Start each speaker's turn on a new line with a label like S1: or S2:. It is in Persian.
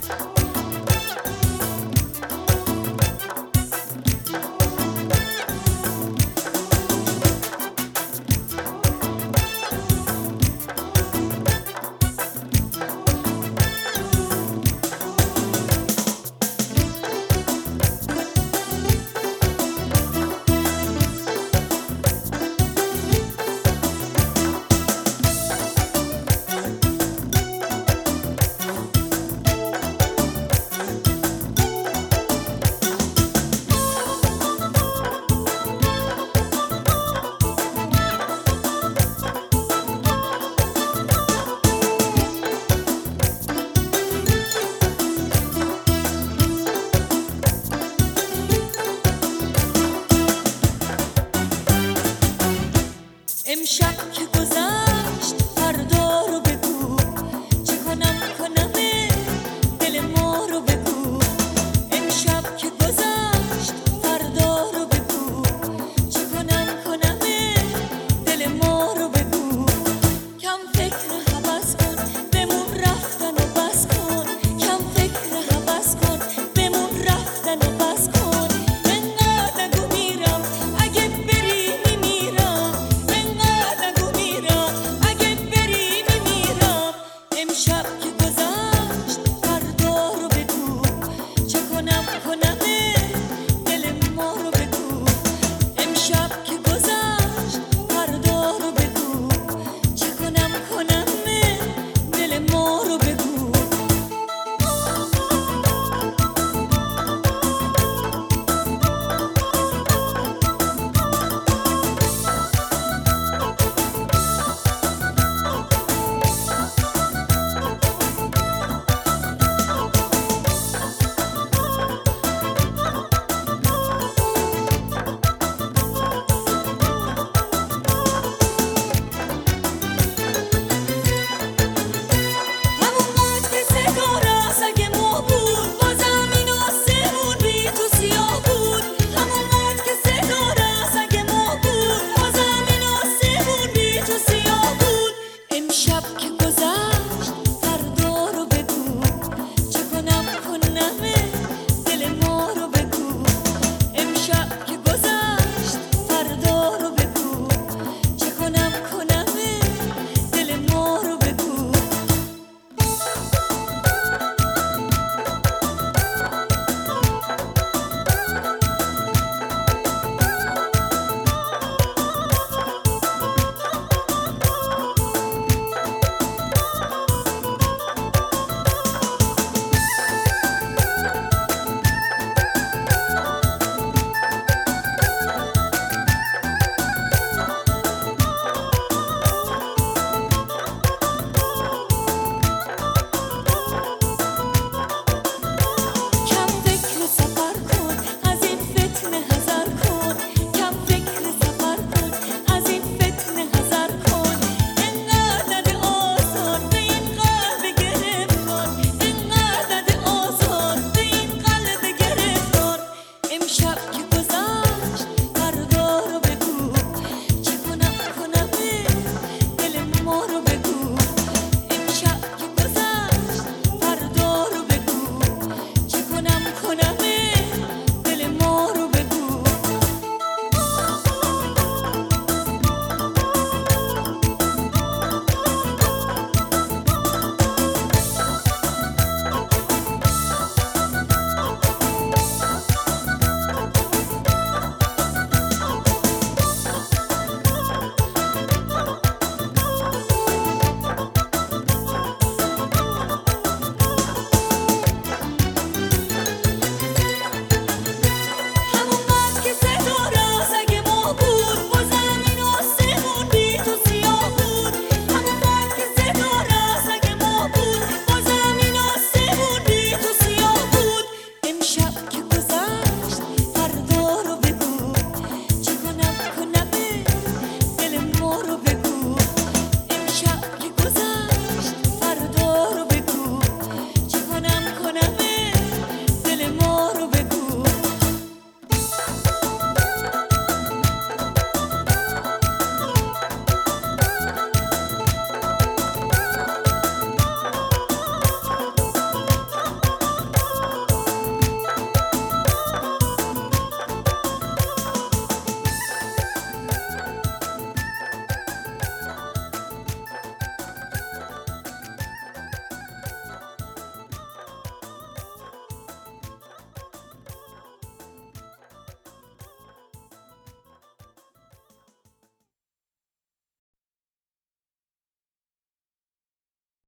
S1: امشب که گذشت فردا رو بگو، چه کنم دل ما رو بگو. امشب که گذشت فردا رو بگو، چه کنم دل ما رو بگو. کم فکر هوس کن بمون رفتن و بس کن، کم فکر هوس کن بمون رفتن و بس کن. انقدر نگو میرم اگه بری میمیرم، انقدر نگو میرم اگه بری میمیرم. امشب که گذشت فردا رو بگو، چه کنم دل ما رو بگو. امشب که گذشت فردا رو بگو، چه کنم دل ما رو بگو. کنم